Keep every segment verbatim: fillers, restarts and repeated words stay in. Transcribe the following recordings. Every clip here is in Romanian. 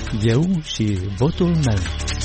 Eu și votul meu.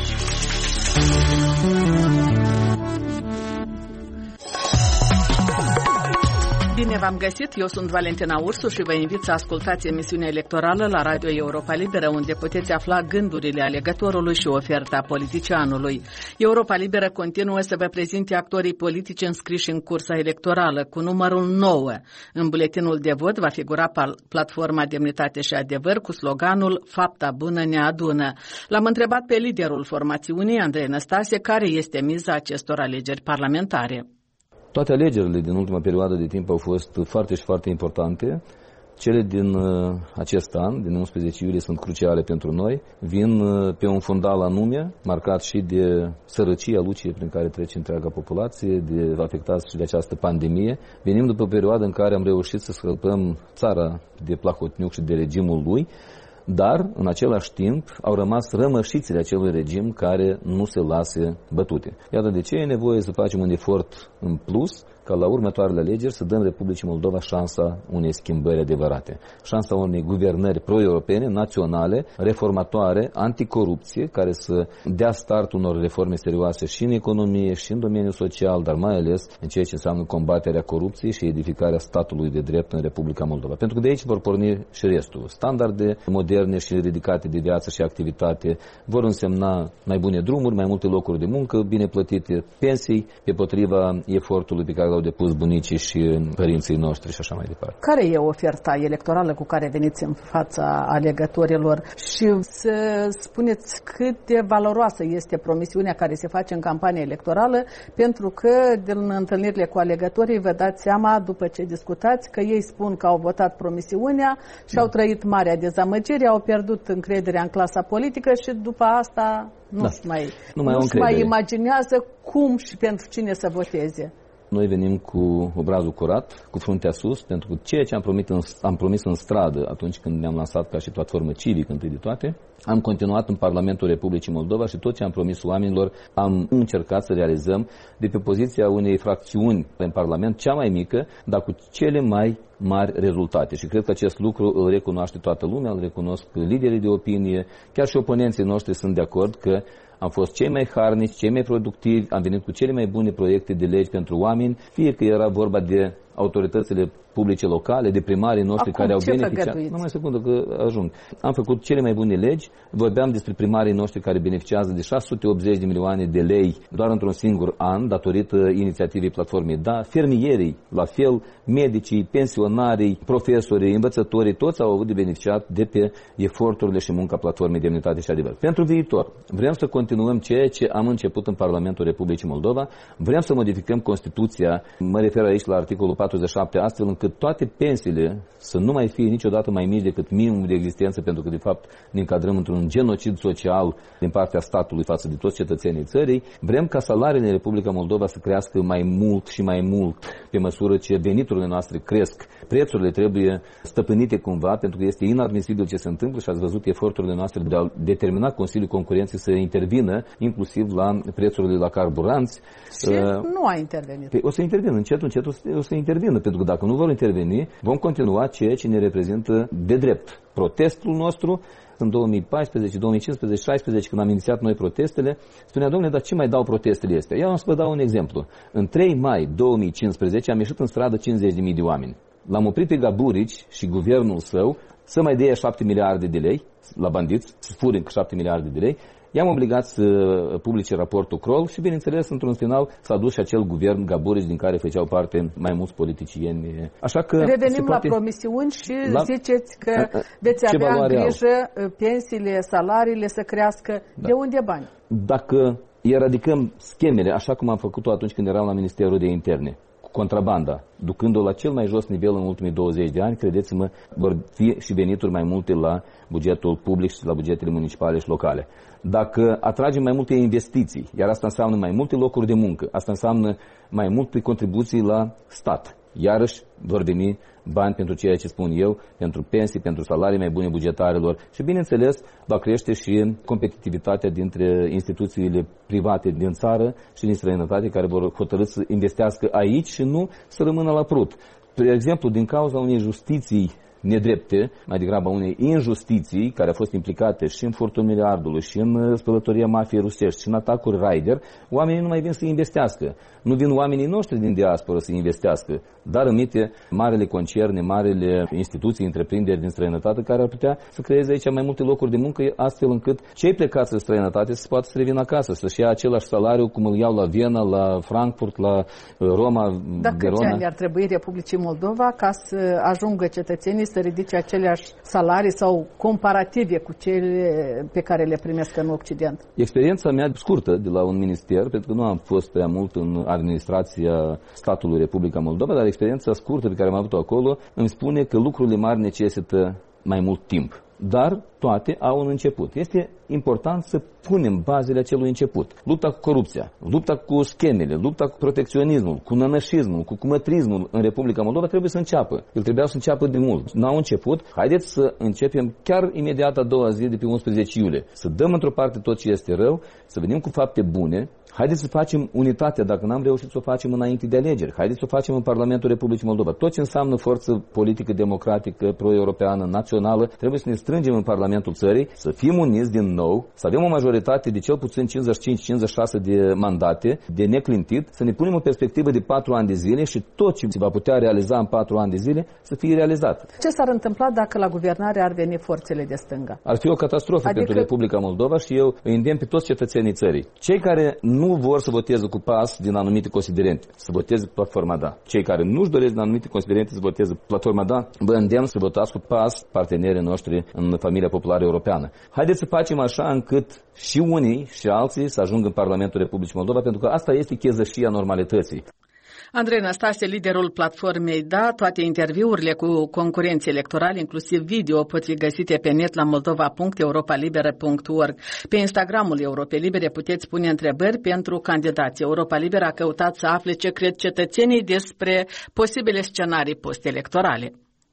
Bine v-am găsit, eu sunt Valentina Ursu și vă invit să ascultați emisiunea electorală la Radio Europa Liberă, unde puteți afla gândurile alegătorului și oferta politicianului. Europa Liberă continuă să vă prezinte actorii politici înscriși în cursa electorală, cu numărul nouă. În buletinul de vot va figura platforma Demnitate și Adevăr cu sloganul Fapta bună ne adună. L-am întrebat pe liderul formațiunii, Andrei Năstase, care este miza acestor alegeri parlamentare. Toate alegerile din ultima perioadă de timp au fost foarte și foarte importante. Cele din uh, acest an, din unsprezece iulie, sunt cruciale pentru noi. Vin uh, pe un fundal anume, marcat și de sărăcia lucie prin care trece întreaga populație, de afectați și de această pandemie. Venim după o perioadă în care am reușit să scăpăm țara de Plahotniuc și de regimul lui, dar, în același timp, au rămas rămășițele acelui regim care nu se lase bătute. Iată de ce e nevoie să facem un efort în plus ca la următoarele alegeri să dăm Republicii Moldova șansa unei schimbări adevărate. Șansa unei guvernări pro-europene, naționale, reformatoare, anticorupție, care să dea start unor reforme serioase și în economie, și în domeniul social, dar mai ales în ceea ce înseamnă combaterea corupției și edificarea statului de drept în Republica Moldova. Pentru că de aici vor porni și restul. Standarde moderne și ridicate de viață și activitate vor însemna mai bune drumuri, mai multe locuri de muncă, bine plătite, pensii, pe potriva efortului pe care au depus bunicii și părinții noștri și așa mai departe. Care e oferta electorală cu care veniți în fața alegătorilor și să spuneți cât de valoroasă este promisiunea care se face în campania electorală, pentru că din întâlnirile cu alegătorii vă dați seama, după ce discutați, că ei spun că au votat promisiunea și da. au trăit marea dezamăgire, au pierdut încrederea în clasa politică și după asta nu-și da. mai, nu mai, nu mai imaginează cum și pentru cine să voteze. Noi venim cu obrazul curat, cu fruntea sus, pentru că ceea ce am promis în, am promis în stradă atunci când ne-am lansat ca și platformă civică întâi de toate, am continuat în Parlamentul Republicii Moldova și tot ce am promis oamenilor am încercat să realizăm de pe poziția unei fracțiuni în Parlament, cea mai mică, dar cu cele mai mari rezultate. Și cred că acest lucru îl recunoaște toată lumea, îl recunosc liderii de opinie, chiar și oponenții noștri sunt de acord că am fost cei mai harnici, cei mai productivi, am venit cu cele mai bune proiecte de legi pentru oameni, fie că era vorba de autoritățile publice locale, de primarii noștri Acum, care au beneficiat. Nu mai secundă că ajung. Am făcut cele mai bune legi, vorbeam despre primarii noștri care beneficiază de șase sute optzeci de milioane de lei doar într-un singur an, datorită inițiativei platformei. Da, fermierii, la fel, medicii, pensionarii, profesorii, învățătorii, toți au avut de beneficiat de pe eforturile și munca platformei Demnitate și Adevăr. Pentru viitor, vrem să continuăm ceea ce am început în Parlamentul Republicii Moldova, vrem să modificăm Constituția, mă refer aici la articolul patruzeci și șapte, astfel încât toate pensiile să nu mai fie niciodată mai mici decât minimul de existență, pentru că de fapt ne încadrăm într-un genocid social din partea statului față de toți cetățenii țării. Vrem ca salariile în Republica Moldova să crească mai mult și mai mult pe măsură ce veniturile noastre cresc. Prețurile trebuie stăpânite cumva, pentru că este inadmisibil ce se întâmplă și ați văzut eforturile noastre de a determina Consiliul Concurenței să intervină inclusiv la prețurile la carburanți. Și uh, nu a intervenit. O să intervină, încet, încet o să intervină, pentru că dacă nu vor interveni, vom continua ceea ce ne reprezintă de drept. Protestul nostru în două mii paisprezece, două mii cincisprezece, două mii șaisprezece, când am inițiat noi protestele, spunea, domnule, dar ce mai dau protestele astea? Eu am să vă dau un exemplu. În trei mai două mii cincisprezece am ieșit în stradă cincizeci de mii de oameni. L-am oprit pe Gaburici și guvernul său să mai dea șapte miliarde de lei la bandiți, să fure încă șapte miliarde de lei. I-am obligat să publice raportul Kroll și, bineînțeles, într-un final s-a dus și acel guvern Gaburici din care făceau parte mai mulți politicieni. Așa că revenim poate... la promisiuni și la... ziceți că veți avea în grijă au? pensiile, salariile să crească. Da. De unde bani? Dacă eradicăm schemele, așa cum am făcut-o atunci când eram la Ministerul de Interne, contrabanda, ducând-o la cel mai jos nivel în ultimii douăzeci de ani, credeți-mă, vor fi și venituri mai multe la bugetul public și la bugetele municipale și locale. Dacă atragem mai multe investiții, iar asta înseamnă mai multe locuri de muncă, asta înseamnă mai multe contribuții la stat, iarăși vor veni bani pentru ceea ce spun eu, pentru pensii, pentru salarii mai bune bugetarilor și, bineînțeles, va crește și competitivitatea dintre instituțiile private din țară și din străinătate care vor hotărî să investească aici și nu să rămână la prut. De exemplu, din cauza unei justiții nedrepte, mai degrabă unei injustiții care a fost implicate și în furtul miliardului, și în spălătoria mafiei rusești, și în atacuri Raider, oamenii nu mai vin să investească. Nu vin oamenii noștri din diaspora să investească, dar îmite marele concerne, marele instituții, întreprinderi din străinătate care ar putea să creeze aici mai multe locuri de muncă, astfel încât cei plecați în străinătate să poată să revină acasă, să-și ia același salariu cum îl iau la Viena, la Frankfurt, la Roma, Dar Verona. câți ani ar trebui Republicii Moldova ca să ajungă cetățenii să ridice aceleași salarii sau comparative cu cele pe care le primesc în Occident? Experiența mea scurtă de la un minister, pentru că nu am fost prea mult în administrația statului Republica Moldova, dar experiența scurtă pe care am avut-o acolo îmi spune că lucrurile mari necesită mai mult timp. Dar toate au un început. Este important să punem bazele acelui început. Lupta cu corupția, lupta cu schemele, lupta cu protecționismul, cu nănășismul, cu cumătrismul în Republica Moldova trebuie să înceapă. El trebuia să înceapă de mult. N-au început. Haideți să începem chiar imediat a doua zi de pe unsprezece iulie. Să dăm într-o parte tot ce este rău, să venim cu fapte bune. Haideți să facem unitatea, dacă n-am reușit să o facem înainte de alegeri. Haideți să o facem în Parlamentul Republicii Moldova. Tot ce înseamnă forță politică, democratică, pro-europeană, națională, trebuie să ne strângem în Parlamentul țării, să fim uniți din nou, să avem o majoritate de cel puțin cincizeci și cinci cincizeci și șase de mandate, de neclintit, să ne punem o perspectivă de patru ani de zile și tot ce se va putea realiza în patru ani de zile să fie realizat. Ce s-ar întâmpla dacă la guvernare ar veni forțele de stânga? Ar fi o catastrofă adică... pentru Republica Moldova și eu îi îndemn pe toți cetățenii țării. Cei care nu vor să voteze cu PAS din anumite considerente, să voteze platforma Da. Cei care nu-și doresc din anumite considerente să voteze platforma Da, vă îndemn să votați cu PAS, partenerii noștri în familia populară europeană. Haideți să facem așa încât și unii și alții să ajungă în Parlamentul Republicii Moldova, pentru că asta este chezășia normalității. Andrei Năstase, liderul platformei Da, toate interviurile cu concurenți electorali, inclusiv video, pot fi găsite pe net la moldova punct europa libera punct org. Pe Instagramul Europei Libere puteți pune întrebări pentru candidați. Europa Liberă a căutat să afle ce cred cetățenii despre posibile scenarii post-electorale.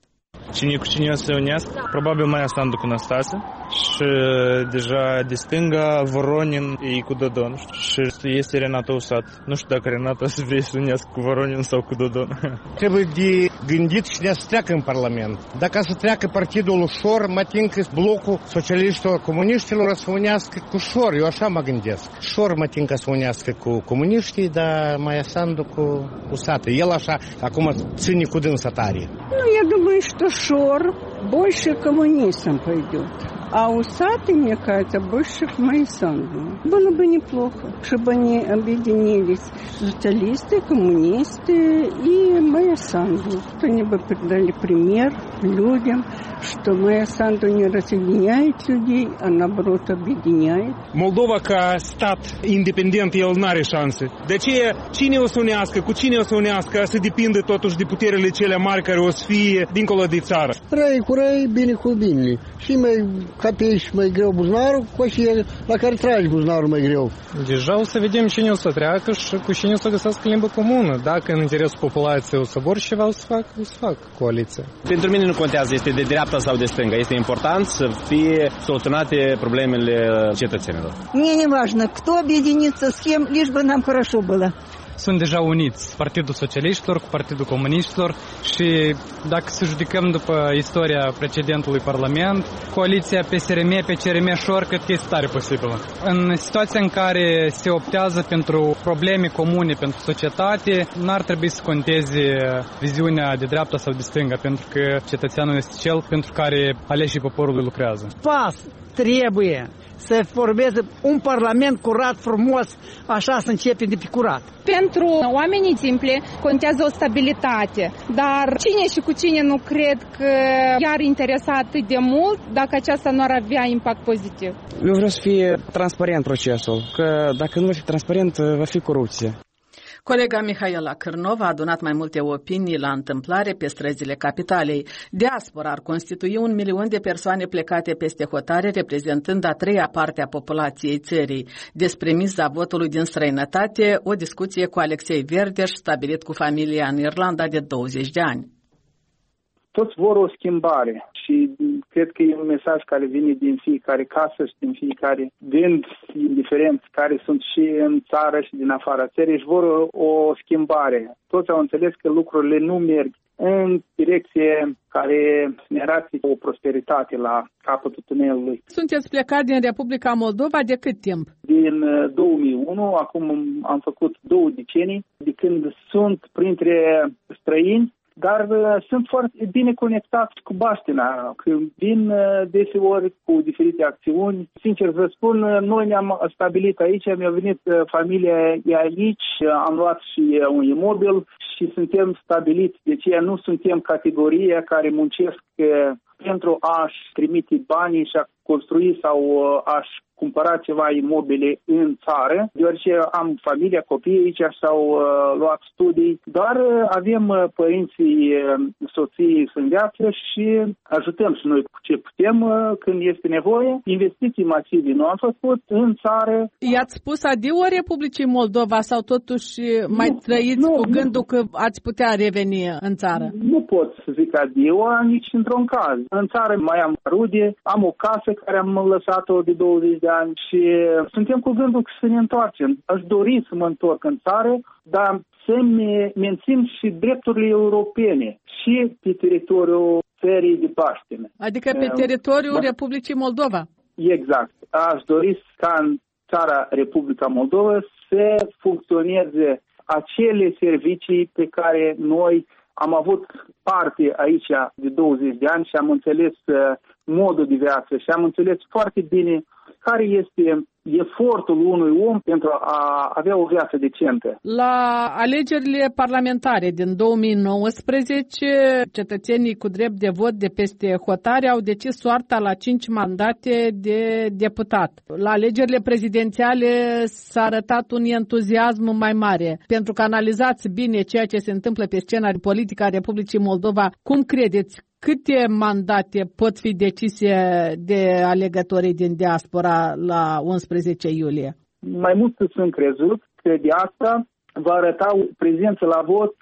Cine cu cine o să se unească? Probabil Maia Sandu cu Năstase și deja de stânga Voronin e cu Dodon și este Renata Usat. Nu știu dacă Renata să vrea să unească cu Voronin sau cu Dodon. Trebuie de gândit cine să treacă în Parlament. Dacă să treacă partidul ușor, mă tin că blocul socialiștilor, comuniștilor să unească cu ușor. Eu așa mă gândesc. Ușor mă tin că să unească cu comuniștii, dar Maia Sandu cu Usat. El așa acum ține cu dânsa tare. Ну, я думаю, что Шор больше к коммунистам пойдет. А усатый, мне кажется, больше к Майсанду. Было бы неплохо, чтобы они объединились. Социалисты, коммунисты и Майсанду. Что они бы передали пример людям, что Майсанду не разъединяет людей, а наоборот объединяет. Moldova ca stat independent, el n-are șanse. De aceea, cine o să unească, cu cine o să unească, să depinde totuși de puterile cele mari care o să fie dincolo de țară. Răi cu răi, bine cu bine. Și mai capești mai greu buzunarul, cu cei la care tragi buzunarul mai greu. Deja o să vedem cine o să treacă și cu cine o să găsească limbă comună. Dacă în interesul populației o să vor ceva, o să fac, o să fac coaliția. Pentru mine nu contează, este de dreapta sau de stânga. Este important să fie soluționate problemele cetățenilor. Мне не важно, кто объединится с кем, лишь бы нам хорошо было. Sunt deja uniți Partidul Socialiștilor cu Partidul Comuniștilor și dacă să judecăm după istoria precedentului Parlament, coaliția P S R M, P C R M Șor, cred că este tare posibilă. În situația în care se optează pentru probleme comune pentru societate, n-ar trebui să conteze viziunea de dreapta sau de stânga, pentru că cetățeanul este cel pentru care aleșii poporului lucrează. PAS trebuie să formeze un parlament curat, frumos, așa să începe de pe curat. Pentru oamenii simpli contează o stabilitate, dar cine și cu cine nu cred că i-ar interesa atât de mult dacă aceasta nu ar avea impact pozitiv. Eu vreau să fie transparent procesul, că dacă nu va fi transparent, va fi corupție. Colega Mihaela Cârnov a adunat mai multe opinii la întâmplare pe străzile capitalei. Diaspora ar constitui un milion de persoane plecate peste hotare, reprezentând a treia parte a populației țării. Despre miza votului din străinătate, o discuție cu Alexei Verdeș, stabilit cu familia în Irlanda de douăzeci de ani. Toți vor o schimbare și cred că e un mesaj care vine din fiecare casă și din fiecare vind, indiferent care sunt și în țară și din afara țării, și vor o, o schimbare. Toți au înțeles că lucrurile nu merg în direcție care ne arată o prosperitate la capătul tunelului. Sunteți plecat din Republica Moldova de cât timp? Din două mii unu, acum am făcut două decenii, de când sunt printre străini, dar uh, sunt foarte bine conectat cu Baștina, când vin uh, deseori cu diferite acțiuni. Sincer să spun, uh, noi ne-am stabilit aici, mi-a venit uh, familia e aici, uh, am luat și uh, un imobil și suntem stabiliți, deci nu suntem categoria care muncesc uh, pentru a-și trimite banii și a construi sau uh, a-și cumpăra ceva imobile în țară, deoarece am familia, copii aici și-au uh, luat studii, dar uh, avem uh, părinții, uh, soții în viață și ajutăm și noi cu ce putem uh, când este nevoie. Investiții masive nu am făcut în țară. I-ați spus adio Republicii Moldova sau totuși mai nu, trăiți nu, cu gândul nu. Că ați putea reveni în țară? Nu pot să zic adio nici într-un caz. În țară mai am rude, am o casă care am lăsat-o de douăzeci de ani și suntem cu gândul să ne întoarcem. Aș dori să mă întorc în țară, dar să mențin și drepturile europene și pe teritoriul țării de Baștină. Adică pe teritoriul da. Republicii Moldova. Exact. Aș dori ca în țara Republica Moldova să funcționeze acele servicii pe care noi am avut parte aici de douăzeci de ani și am înțeles modul de viață și am înțeles foarte bine care este efortul unui om pentru a avea o viață decentă. La alegerile parlamentare din două mii nouăsprezece, cetățenii cu drept de vot de peste hotare au decis soarta la cinci mandate de deputat. La alegerile prezidențiale s-a arătat un entuziasm mai mare. Pentru că analizați bine ceea ce se întâmplă pe scena politică a Republicii Moldova, cum credeți? Câte mandate pot fi decise de alegătorii din diaspora la unsprezece iulie? Mai mult sunt crezut că de asta va arăta o prezență la vot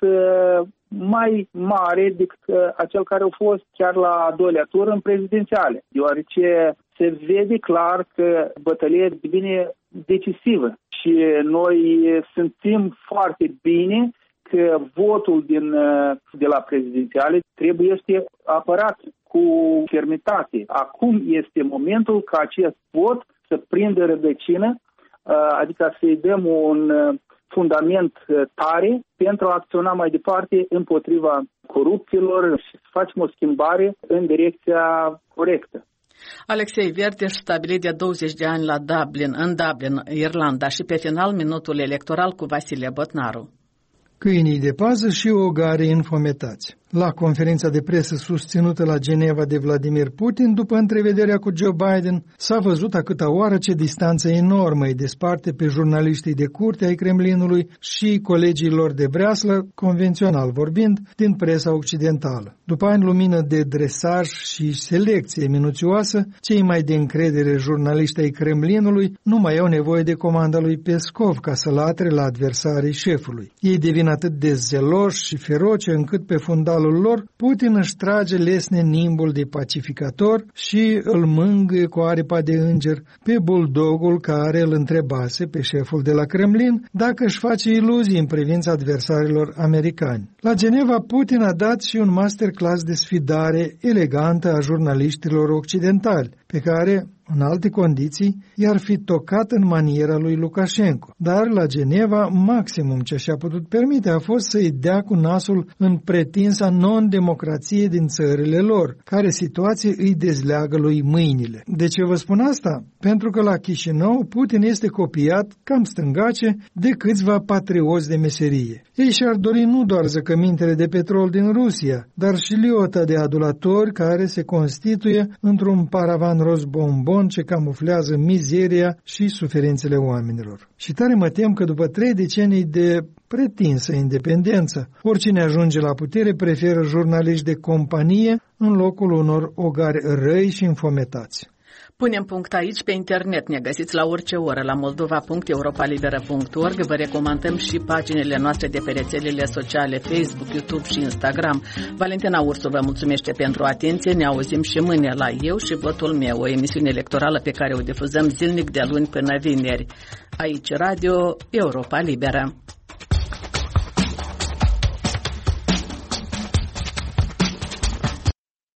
mai mare decât acel care a fost chiar la a doilea tur în prezidențiale, deoarece se vede clar că bătălia devine decisivă și noi simțim foarte bine că votul din, de la prezidențiale trebuie să apărat cu fermitate. Acum este momentul ca acest vot să prindă rădăcină, adică să-i dăm un fundament tare pentru a acționa mai departe împotriva corupților și să facem o schimbare în direcția corectă. Alexei Verdeș, stabilit de douăzeci de ani la Dublin, în Dublin, Irlanda, și pe final minutul electoral cu Vasile Botnaru. Câinii de pază și ogarii înfometați. La conferința de presă susținută la Geneva de Vladimir Putin, după întrevederea cu Joe Biden, s-a văzut a câta oară ce distanță enormă îi desparte pe jurnaliștii de curte ai Kremlinului și colegii lor de breaslă, convențional vorbind, din presa occidentală. După ani lumină de dresaj și selecție minuțioasă, cei mai de încredere jurnaliști ai Kremlinului nu mai au nevoie de comanda lui Peskov ca să latre la adversarii șefului. Ei devin atât de zeloși și feroce încât pe fundal lor, Putin își trage lesne nimbul de pacificator și îl mângâie cu aripa de înger pe buldogul care îl întrebase pe șeful de la Kremlin dacă își face iluzii în privința adversarilor americani. La Geneva, Putin a dat și un masterclass de sfidare elegantă a jurnaliștilor occidentali, pe care, în alte condiții, i-ar fi tocat în maniera lui Lukashenko. Dar la Geneva, maximum ce și-a putut permite a fost să-i dea cu nasul în pretinsa non-democrație din țările lor, care situație îi dezleagă lui mâinile. De ce vă spun asta? Pentru că la Chișinău Putin este copiat, cam stângace, de câțiva patrioți de meserie. Ei și-ar dori nu doar zăcămintele de petrol din Rusia, dar și liota de adulatori care se constituie într-un paravan roz bombon ce camuflează mizeria și suferințele oamenilor. Și tare mă tem că după trei decenii de pretinsă independență, oricine ajunge la putere preferă jurnaliști de companie în locul unor ogari răi și înfometați. Punem punct aici. Pe internet ne găsiți la orice oră la moldova punct europa liberă punct org. Vă recomandăm și paginile noastre de pe rețelele sociale Facebook, YouTube și Instagram. Valentina Ursu vă mulțumește pentru atenție. Ne auzim și mâine la Eu și Votul meu, o emisiune electorală pe care o difuzăm zilnic de luni până vineri. Aici Radio Europa Liberă.